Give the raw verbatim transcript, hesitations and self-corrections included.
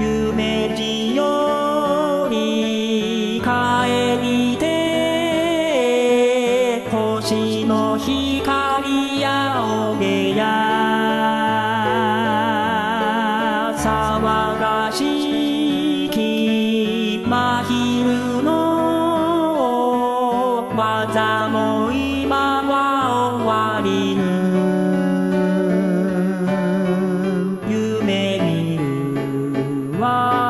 夢路より帰りて星の光やおげや騒がしき真昼の技も今は終わりぬ夢見るわ